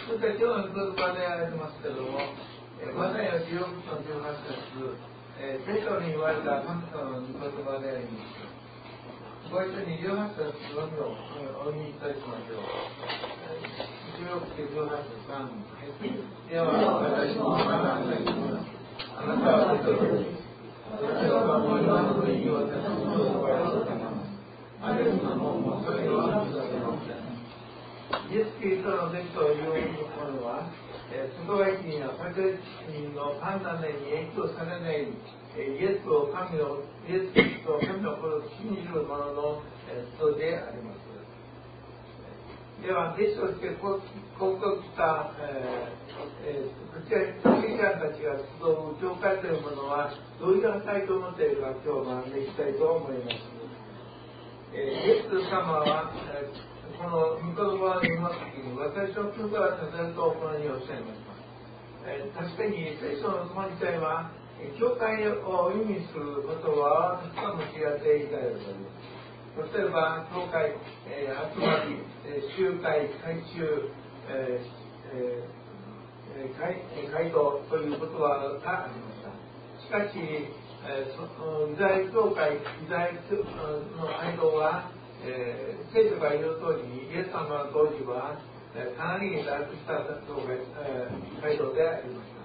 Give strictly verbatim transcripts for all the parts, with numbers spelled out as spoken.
そして今日の言葉でありますけれども、マタイのじゅうろくのじゅうはち節、えー、聖書に言われた神様の御言葉であります。ご一緒にじゅうはち節のみをお読みいたしましょう。じゅうろくてじゅうはち節さん。では私もあなたが言います。あなたは私です。私は守りの上に私の言葉を伝えます。あれのもそれは伝えません。イエス・キリストの弟子というものは、外外人やパレスチナの判断に影響されないイエスを神をイエス・キリストを神の子と信じる者の人であります。では、弟子としてここ来た、えー、クリスチャンたちが集う教会というものはどういう働きを持っているか今日学んでいきたいと思います。えー、イエス様は、えーこの御言葉を読むときに私の教会はさせるとこのようにおっしゃいました。えー、確かに聖書の本体は教会を意味する言葉をたくさん用いていただいております。例えば教会、えー、集まり、えー、集会、改宗、えーえー、会会道という言葉がありました。しかし、えー、そのイスラエル教会、イスラエルの会道はえー、聖書が言う通りにイエス様の当時は、えー、かなり堕落した教会、えー、街道でありました。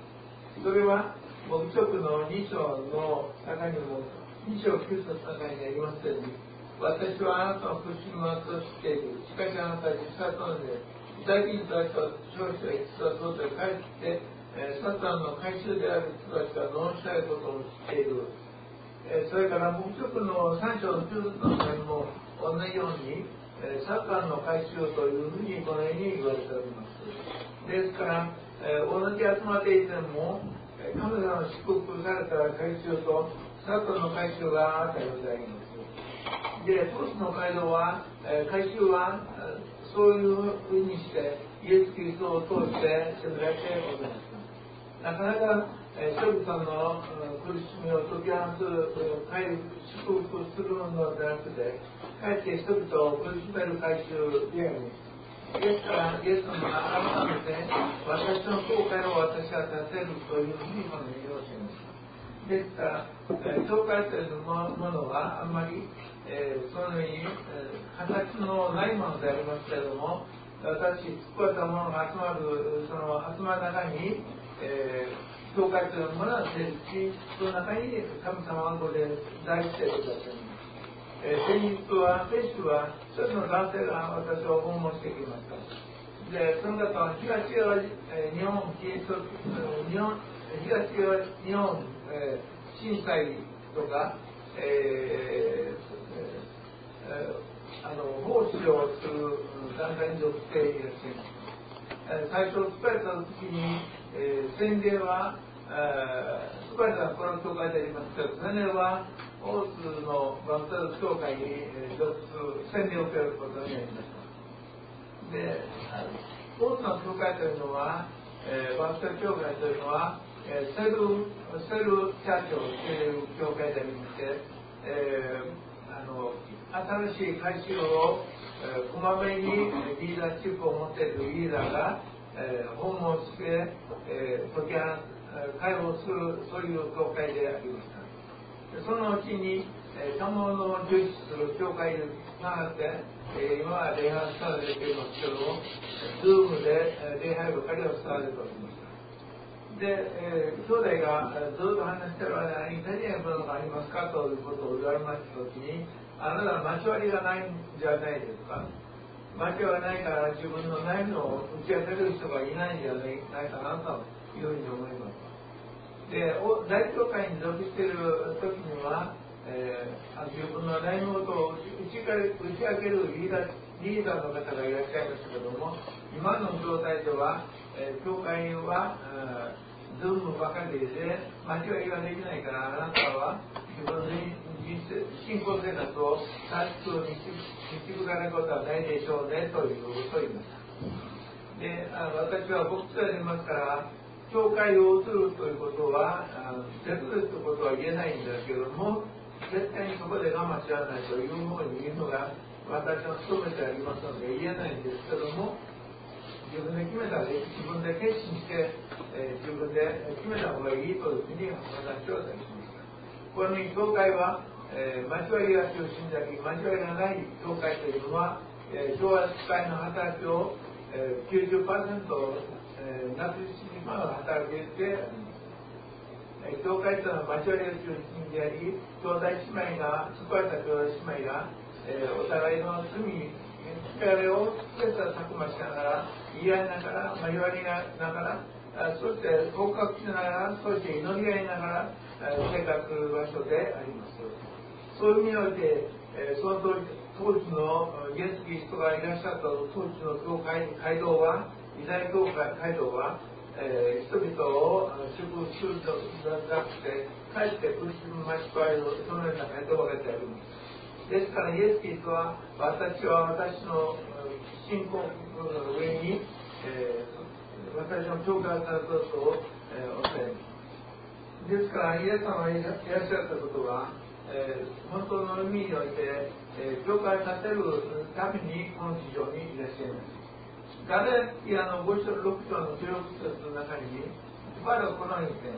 それは黙示録のに章の中にもに章きゅう節の中にありますように、私はあなたの苦しみをとしている。しかしあなたは実際とのでイタリ人たちと消費者が実はどうで帰って、えー、サタンの回収である人たちが納したいことを知っている。えー、それから黙示録のさん章のきゅう節の中にも同じように、えー、サタンの回収というふうにこのように言われております。ですから、えー、同じ集まっていても、神様の祝福された回収とサタンの回収があったようであります。で、当時の街道は、えー、回収はそういうふうにしてイエス・キリストを通して責められております。なかなか、えー、人々の苦しみを解き放つ、回祝福するのではなくて、かえって人々を苦しめる回収であります。ですから、イエス様が改めて、私の教会を私は立てるというふうにこのようにおっしゃいます。ですから、えー、教会というものはあんまり、えー、そのように、えー、形のないものでありますけれども、私、救われた者が集まる、その集まる中に、えー、教会というものは成立し、その中に神様がご在在していることだと思います。えー、先日は、先週は、一人の男性が私を訪問してきました。で、その方は東側、えー、日本キリスト、日本、東側日本、えー、震災とか、えーえー、あの奉仕をする団体に属していらっしゃいます。最初、疲れた時に、えー、洗礼は、えー、疲れたこの教会でありますけど、洗礼は大津のバプテスト教会に属する洗礼を受けることになりました。で、大津の教会というのは、えー、バプテスト教会というのは、えー、セルセルチャーチをしている教会でありまして、えー、あの新しい改宗をえー、こまめにリーダーシップを持っているリーダーが、えー、訪問して、えー、解き放解放するそういう教会でありました。そのうちに、えー、賜物を重視する教会があって、えー、今は礼拝されていますけども、ズームで、えー、礼拝ばかりをされておりました。で、えー、兄弟がずっと話している間に何やるものがありますかということを言われましたときに、あなたは交わりがないんじゃないですか。交わりがないから自分の悩みを打ち明ける人がいないんじゃないかなというふうに思います。で、大教会に属している時には、えー、自分の悩み事を打ち打ち明けるリーダー、リーダーの方がいらっしゃいましたけども、今の状態では、えー、教会は、ズームばかりで間違いができないから、あなたは自分の信仰生活を正しく導かれることはないでしょうねということを言いました。で、あの私は牧師でありますから、教会を移るということは、絶ですということは言えないんですけども、絶対にそこで我慢しらないというふうに言うのが私の務めてありますので言えないんですけども、 自分で決めたで自分で決心して、えー、自分で決めた方がいいというふうに私は言いました。この教会は、えー、間違いが中心であり間違いがない教会というのは、えー、教会の働きを、えー、きゅうじゅっパーセント、えー、なくしてしまう働きであります。教会というのは交わりを中心であり、兄弟姉妹が、救われた兄弟姉妹が、えー、お互いの罪、疲れを切磋琢磨しながら、言い合いながら、交わりながら、そして告白しながら、そして祈り合いながら、生活場所であります。そういう意味において、えー、その当時、当時のイエス・キリストがいらっしゃった当時の教会、街道は、偉大教会、街道は、えー、人々を祝福するのではなくて、かえって苦しみましばいをそのような回答が出てあります。ですから、イエス・キリストは、私は私の信仰の上に、えー、私の教会を立つことを、えー、おっしゃいます。ですから、イエス様がいらっしゃったことは、えー、本当の意味において、えー、教会を立てるために、この地上にいらっしゃいます。ガラティアのご章ろく章のじゅうろく節の中に、パウロはこのように言って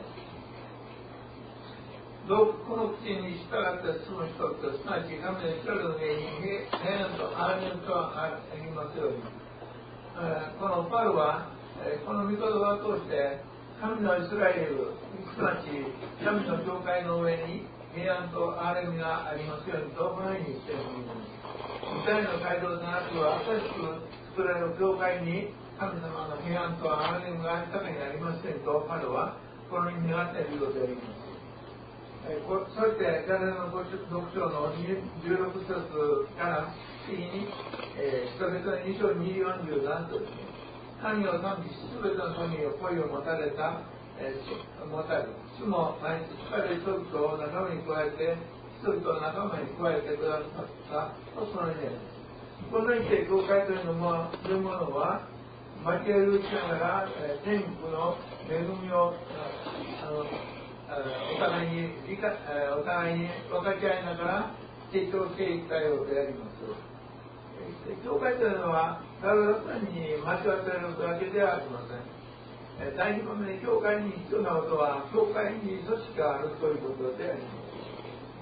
ます。この口に従って進む人々、すなわち神の一人の上に平安と安寧とありますように。このパウロは、この御言葉を通して、神のイスラエル、すなわち神の教会の上に平安と憐れみがありますようにと、このように言っています。イスラエルの街道となくは、新しく作られる教会に神様の平安と憐れみが豊かになりませんと、パウロはこの意味が与えるようであります。えー、こそして、ガラティアのろく章のじゅうろく節から次に、えー、人々のに章にじゅうよんじゅうなな節ですね。神を賛美し、すべての富を恋を持たれた、えー、持たれる。主も毎日疲れる人々を仲間に加えて、人々を仲間に加えてくださったとその意味です。この意味で教会というのもいうものは、交わりをしながら、えー、天国の恵みをあのお互いに理解、えー、お互いに分かち合いながら成長していきたいようであります。教会というのは、ただ単に間違っているだけではありません。えー、第二番目に教会に必要なことは、教会に組織があるということであります。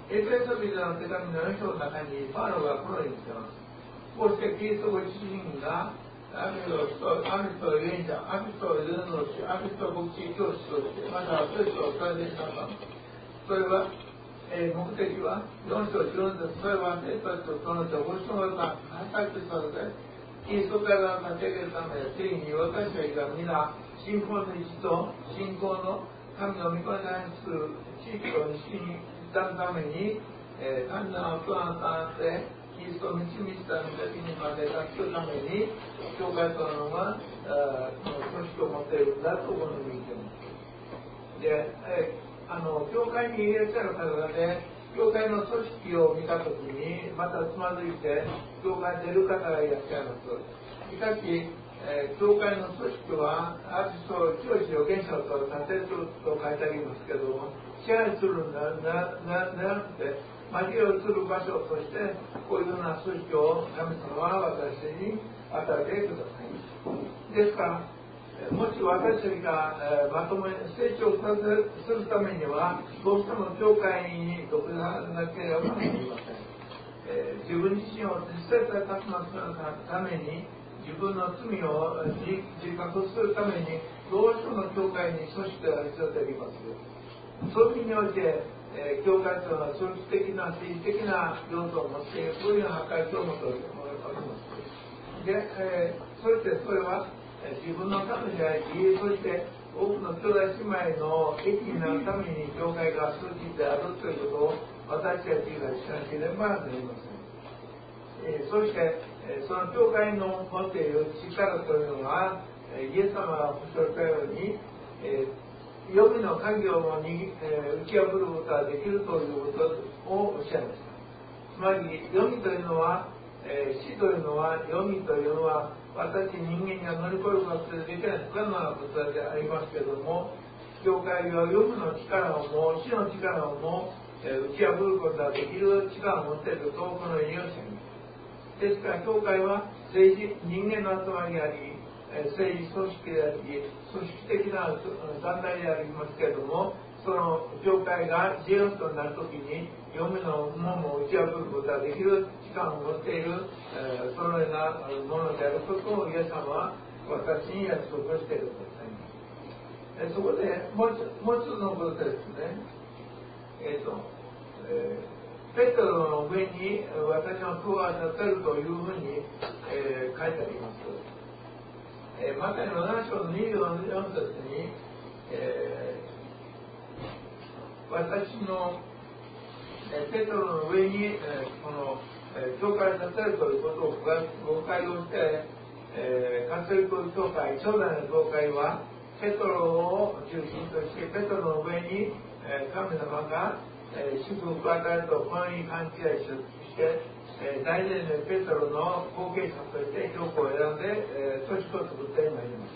エペソビトの手紙のよん章の中に、パウロがこのように言っています。こうしてキリストご自身がアミトとアミトレンジャー、アミトルノシ、アミト牧師教師として、または聖書を伝えてしまったのです。それは、えー、目的はよん章じゅうよん節、それは生徒たちとその人をご一緒の働きさせて、キリストから立ち上げるため、ついに私たちが皆、信仰の道と信仰の神の御子に対する地域を西に至るために、えー、神のプランとなって、キリストを導いたの時にまで達するために、教会というのは、この組織を持っているんだとこのように言っています。で、えあの教会にいらっしゃる方で、教会の組織を見たときに、またつまずいて、教会に出る方がいらっしゃいます。しかし、えー、教会の組織は、アーティストを教師を現象と立てると書いてありますけれども、支配するんではなくて、交わりをする場所として、こういうような組織を神様は私に与えてください。ですから、もし私たちが、えー、まとめ、成長させするためには、どうしても教会に属さなければなりません。えー、自分自身を切磋琢磨するために、自分の罪を自覚するために、どうしても教会に組織が必要であります。そういう意味において、えー、教会というのは組織的な政治的な要素を持っている、そういうような破壊を持っております。で、えー、そしてそれは、えー、自分のためであり、そして多くの兄弟姉妹の益になるために教会が組織であるということを私たちが知らなければなりません。えー、そして、えー、その教会の持っている力というのは、えー、イエス様がおっしゃったように、えー黄泉の鍵をに、えー、打ち破ることができるということをおっしゃいました。つまり、黄泉というのは、えー、死というのは、黄泉というのは、私人間には乗り越えることができない不可能なことでありますけれども、教会は黄泉の力をも、死の力をも、えー、打ち破ることができる力を持っていると、このようにおっしゃいます。ですから、教会は政治、人間の集まりであり、 政治組織であり、組織的な団体でありますけれども、その教会が自由となるときに、読みの門を打ち破ることができる力を持っている、えー、そのようなものであることを、イエス様は私に約束をしているとされます。そこでもう一つ、もう一つのことですね、えーとえー、ペトロの上に私の服を当てるというふうに、えー、書いてあります。えー、マタイのなな章のにじゅうよん節に、えー私の、えー、ペトロの上に、えー、この、えー、教会を建てるということを誤解をして、えー、カトリック教会、初代の教会はペトロを中心としてペトロの上に、えー、神様が、えー、祝福を与えるとこのように勘違いして、えー、大前のペトロの後継者として教皇を選んで、えー、組織を作ってまいります。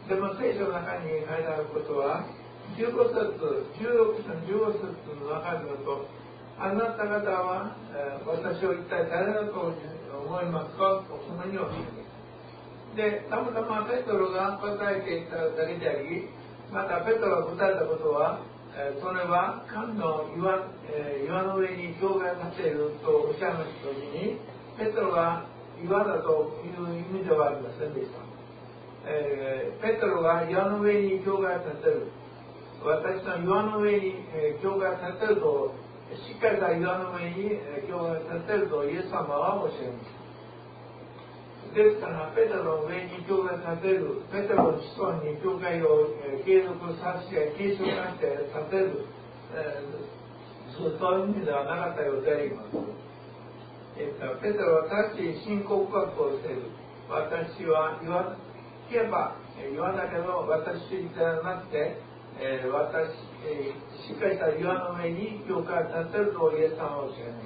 でも聖書の中に書いてあることはじゅうご節、じゅうろく章のじゅうご節の中によると、あなた方は、えー、私を一体誰だと思いますかとそのようにおっしゃいます。で、たまたまペトロが答えていただけであり、またペトロが答えたことは、えー、それは神の岩、えー、岩の上に教会を建てるとおっしゃいましたときに、ペトロが岩だという意味ではありませんでした。えー、ペトロが岩の上に教会を建てる。私の岩の上に、えー、教会を建てると、しっかりした岩の上に、えー、教会を建てるとイエス様はおっしゃいます。ですから、ペテロの上に教会を建てる、ペテロの子孫に教会を、えー、継続させて、継承させて建てる、えー、そういう意味ではなかったようであります。えー、ペテロは正しい信仰告白をしている。私は岩、言えば岩だけど、私ではなくて、えー、私、えー、しっかりした岩の上に教会を建てるとイエス様はおっしゃいます。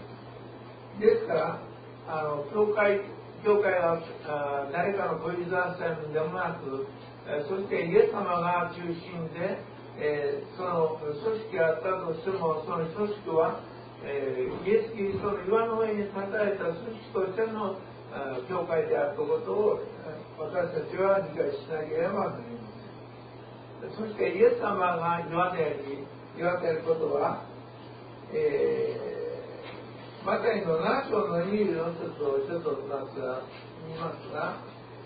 ですから、あの教会、教会はあ誰かの小指座線でもなく、えー、そしてイエス様が中心で、えー、その組織があったとしても、その組織は、えー、イエス・キリストの岩の上に建てられた組織としての教会であるということを私たちは理解しなければなりません。そしてイエス様が岩であり、岩であることは、えー、マタイのなな章のにじゅうよん節をちょっと見ますが、見ますが、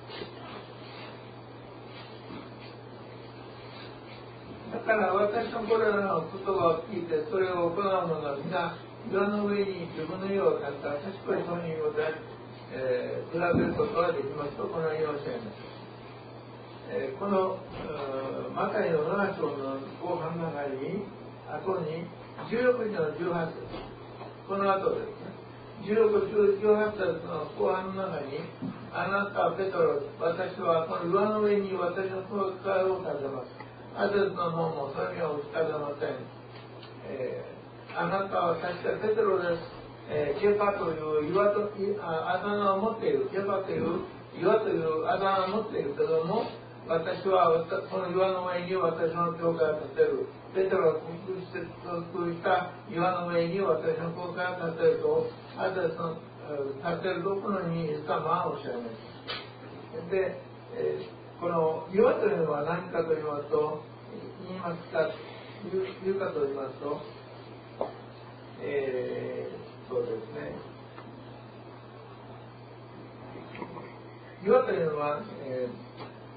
だから私のこれらの言葉を聞いてそれを行う者が皆岩の上に自分の家を建てた賢い人によって、えー、比べることができますとこのようにおっしゃいます。えー、このマタイのなな章の後半の中に後にじゅうろく章のじゅうはち節、この後ですね、じゅうろく、じゅうはち節の後半の中に、あなたはペトロ、私はこの岩の上に私の教会を建てます。アゼスの門もそれには打ち立てません。えー、あなたは確かペトロです。えー、ケパという岩とあだ名を持っている、ケパという岩というあだ名を持っているけども、私はこの岩の上に私の教会を建てる。ペテロが空空した岩の上に私の教会を建てると、あとその建てるところにイエス様はおっしゃいます。で、えー、この岩というのは何かと言いますと、言いますか、言う言うかと言いますと、えー、そうですね。岩というのは、えー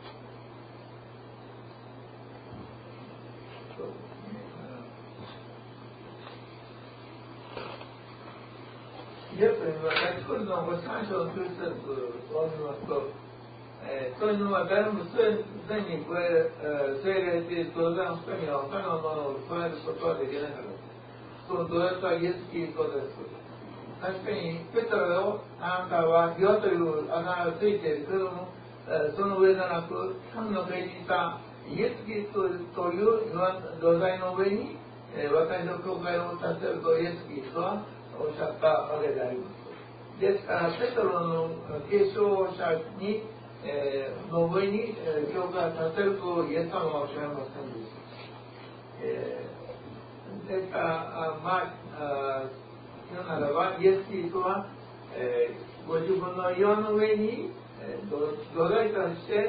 イエスというのは、第一コリントのごさん章のきゅう節を見ますと、えー、そういうのは誰もすでに加え、えー、精霊で当然の人には他のものを加えることはできないからです。そのどうやったらイエス・キリストです。確かに、ペトロをあなたは岩という穴がついているけれども、えー、その上でなく、神の命じたイエス・キリストという土台の上に、えー、私の教会を建てるとイエス・キリストはおっしゃったわけであります。ですから、ペトロの継承者に、えー、の上に、えー、教会を建てるとイエス様はおっしゃいませんでした。えー、ですから、あまあ、言うならば、イエス・キリストは、えー、ご自分の岩の上に、えー、土台として、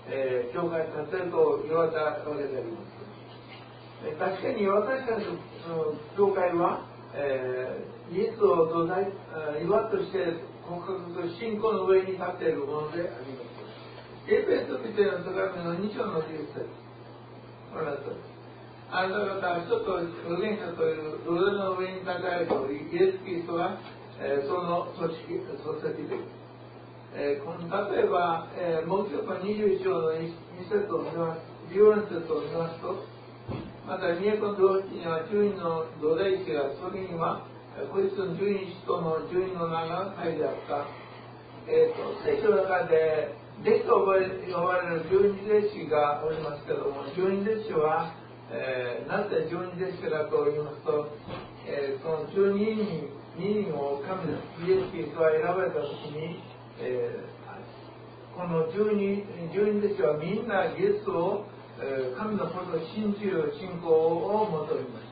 えー、教会に立てると言われたわけであります。えー、確かに私たちの教会は、えー、イエスを土台、岩として告白と信仰の上に立っているものであります。エペソビテの手紙のに章のじゅっ節、この後です。あなた方は人と預言者という土台の上に立たれており、イエス・キリストが、えー、その組織、組織です。えー、この例えば、えー、もう一つのにじゅういち章のに節を見ます、じゅうよん節を見ますと、また、都の領地にはじゅうにんの土台師が、それには、こいつのじゅうに使徒のじゅうにんの名が書いてあった。えーと、聖書の中で、弟子と呼ばれるじゅうに弟子がおりますけども、じゅうに弟子は、えー、なぜじゅうに弟子かと言いますと、えー、このじゅうににんを神のイエス・キリストは選ばれたときに、えー、このじゅうに弟子はみんなイエスを、えー、神のことを信じる信仰を求めました。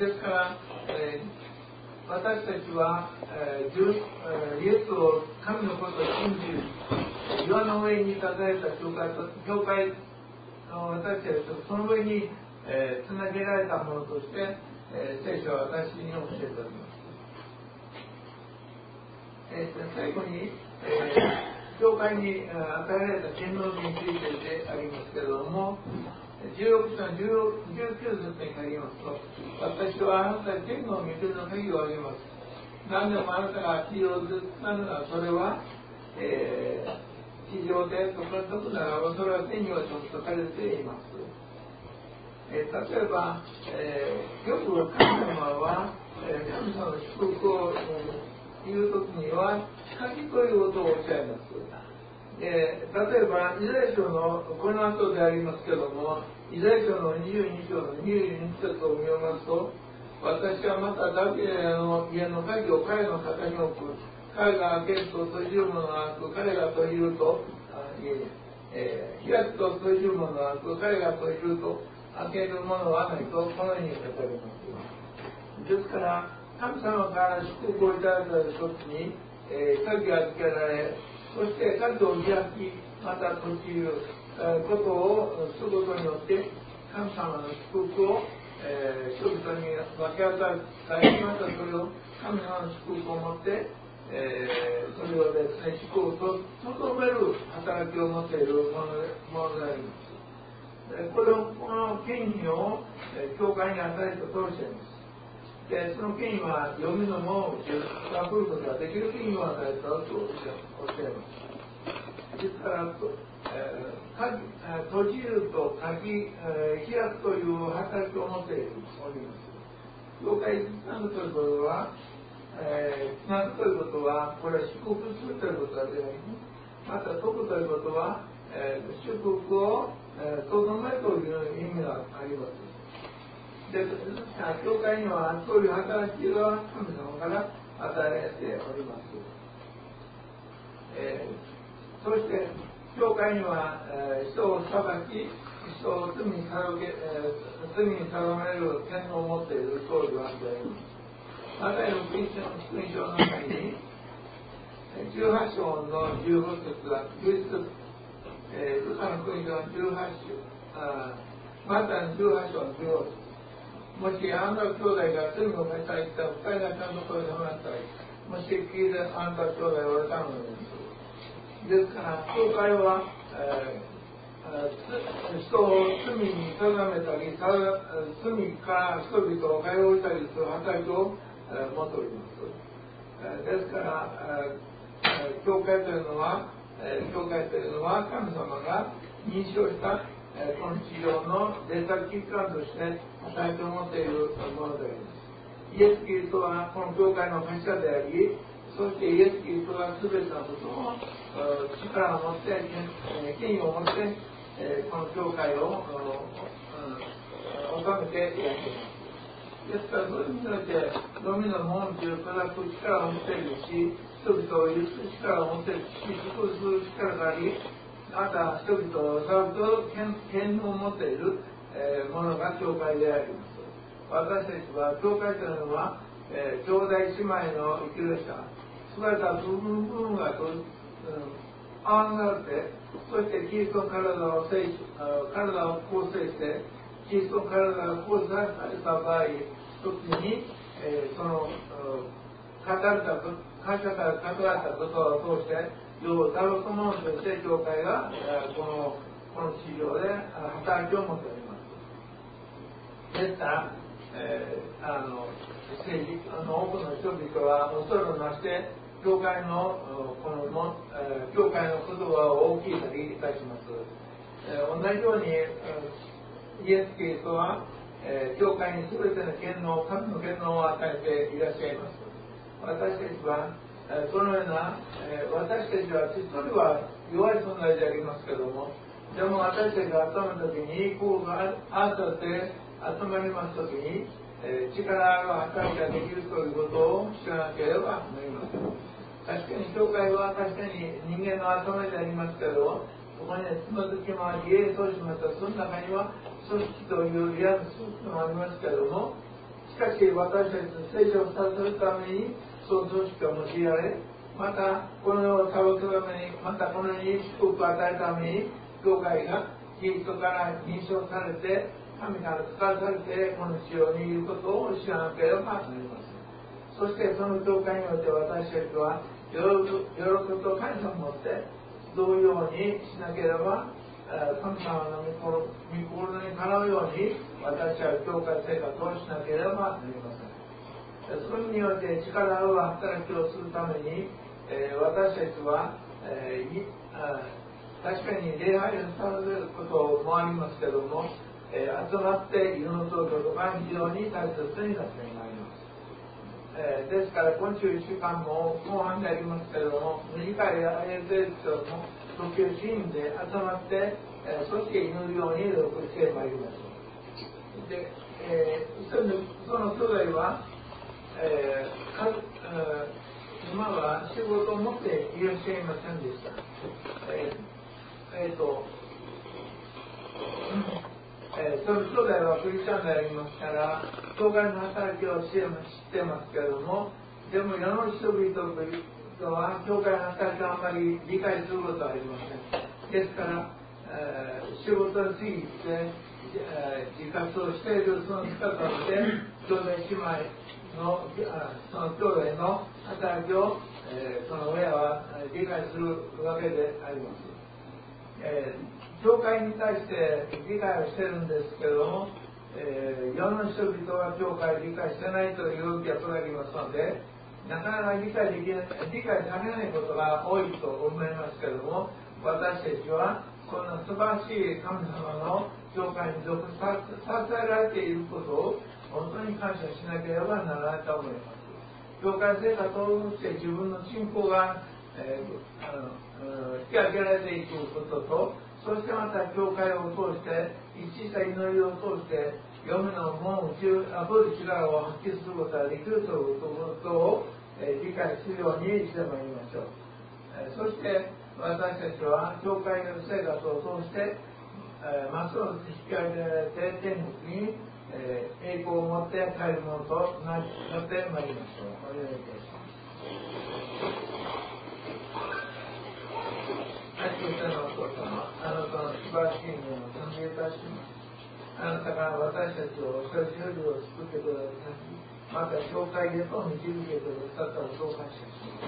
ですから、えー、私たちは、えー、イエスを神のことを信じる岩の上に立たれた教会と教会の私たちとその上に、えー、つなげられたものとして、えー、聖書は私に教えております。えー、最後に、えー、教会に与えられた天皇についてでありますけれども、じゅうろく章のじゅうきゅう節に書きますと、私はあなたに天の御手の鍵をあげます。何でもあなたが地上でなるなら、それは、えー、地上で解くならば、それは天にはちょっと書かれています。えー、例えば、えー、よく神様は、えー、神様の祝福を、えー言うときには鍵ということをおっしゃいます。えー、例えばイザヤ書のこの後でありますけども、イザヤ書のにじゅうに章のにじゅうに節を見ますと、私はまたダビデの家の鍵を彼の肩に置く。彼が開けると閉じるものはなく、彼が閉じると、あいええー、開くと閉じるものはなく、彼が閉じると開けるものはないと、このように書かれます。ですから神様から祝福をいただいたときに、えー、鍵がつけられ、そして鍵を開き、また閉じる、えー、ことをすることによって、神様の祝福を、えー、人々に分け与えて、またそれを神様の祝福を持って、えー、それをですね、祝福をとどめる働きを持っているもので、ものであります。これを、この権威を、えー、教会に与えて通しています。でその権威は読みのものを破ることができる権威を与えたとおっしゃいます。ですから、えー、鍵閉じると鍵、えー、開くという働きを持っております。教会につなぐということは、えー、つなぐということは、これは祝福するということであります。また、解くということは、えー、祝福をとどめるという意味があります。で、教会にはそういう働きが神様から与えられております。えー、そして、教会には、えー、人を裁き、人を罪に定め、えー、罪に定める権能を持っている総理はであります。マタイの福音書の中に、じゅうはち章のじゅうご節が、じゅういち節、えー、ルカの福音書のじゅうはち章、あマタイのじゅうはち章のじゅうご節。もしあなたの兄弟が罪を犯したりしたら、二人がちゃんと声で話したり、もし聞いてあなたの兄弟を犯したのです。ですから、教会は、えー、人を罪に定めたり、罪から人々を解放したりする働きを、えー、持っております。えー、ですから、えー、教会というのは、えー、教会というのは神様が認証したこの地上のデータ機関として働きを持っているものであります。イエス・キリストはこの教会の柱であり、そしてイエス・キリストが全てのことを力を持って、権威を持って、この教会を治めていらっしゃいます。ですから、そういう意味において、ドミの門という砕く力を持っているし、人々を許す力を持っているし、祝福する力があり、また人々を裁くと権能を持っている、えー、ものが教会であります。私たちは教会というのは、えー、兄弟姉妹の生きる者、全ては部分部分がと、うん、 合わなくて、そしてキリストの体を成体を構成して、キリストの体が構成された場合、時に、えー、その語られた会社から語られたことを通して、要ダロトモンとして教会がこのこの地上で働きを持っております。ですから、えー、あの政治あの多くの人々は恐れをなして教会のこのの、えー、教会の言葉を大きいたりいたします。えー、同じように、えー、イエス・キリストは、えー、教会に全ての権能、神の権能を与えていらっしゃいます。私たちは、えー、そのような、えー、私たちは一人は弱い存在でありますけども、でも私たちが集まるときに、こうがあったって集まりますときに、えー、力が働きができるということを知らなければなりません。確かに教会は確かに人間の集まりでありますけど、そこにつまずきもあり、栄そうしました。その中には組織というリアル組織もありますけども、しかし私たちの成長させるためにその組織を用いられ、またこの世を裁くために、またこの世に祝福を与えるために、教会がキリストから認証されて、神から使わされてこの地上にいることを知らなければなりません。そしてその教会において私たちは喜びと感謝を持ってどういうようにしなければ神様の御心にかなうように私たちは教会生活をしなければなりません。それによって力ある働きをするために、えー、私たちは、えー、確かに礼拝をさせることもありますけども、えー、集まって祈ることが非常に大切になってまいります。えー、ですから今週いっしゅうかんも後半でありますけれども、短い間ですけども、時計シーンで集まって、えー、そして祈るように努力してまいります。で、えー、その兄弟は、えーかえー、今は仕事を持っていらっしゃいませんでした。えーえーとえー、その兄弟はクリスチャンでありますから、教会の働きを知ってますけれども、でも世の人々は教会の働きをあまり理解することはありません。ですから、えー、仕事について、えー、自活をしているその姿で、兄弟姉妹のその兄弟の働きを、えー、その親は理解するわけであります。えー教会に対して理解をしてるんですけれども、えー、世の人々は教会を理解してないという逆がありますので、なかなか理解できない、理解されないことが多いと思いますけれども、私たちはこんな素晴らしい神様の教会に属させられていることを本当に感謝しなければならないと思います。教会生活を通して自分の信仰が、えー、あの引き上げられていくことと、そしてまた教会を通して一致した祈りを通して読むのもあぶる力を発揮することができるということを、えー、理解するようにしてまいりましょう。えー、そして私たちは教会の生活を通して、えー、ますます引き上げられて天国に、えー、栄光を持って帰るものとなってまいりましょう。お願いいたします。愛する天のお父様、あなたの素晴らしいものを感謝いたします。あなたが私たちを一人一人を救ってくださり、また教会へと導けてくださったことを感謝します。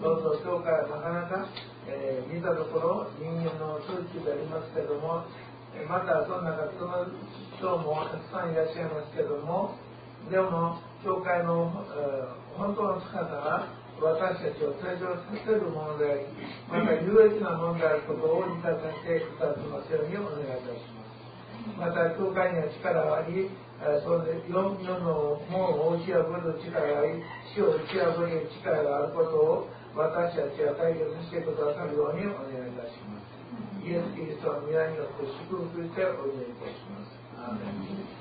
どうぞ教会はなかなか、えー、見たところ人間の組織でありますけども、またその中その人もたくさんいらっしゃいますけども、でも教会の、えー、本当の姿は私たちを成長させるものであり、また有益なものであることを理解させてくださいますようにお願いいたします。また教会には力があり、それで世の門を打ち破る力があり、死を打ち破る力があることを私たちは体現してくださるようにお願いいたします。イエス・キリストの皆によって祝福してお祈りいたします。アーメン。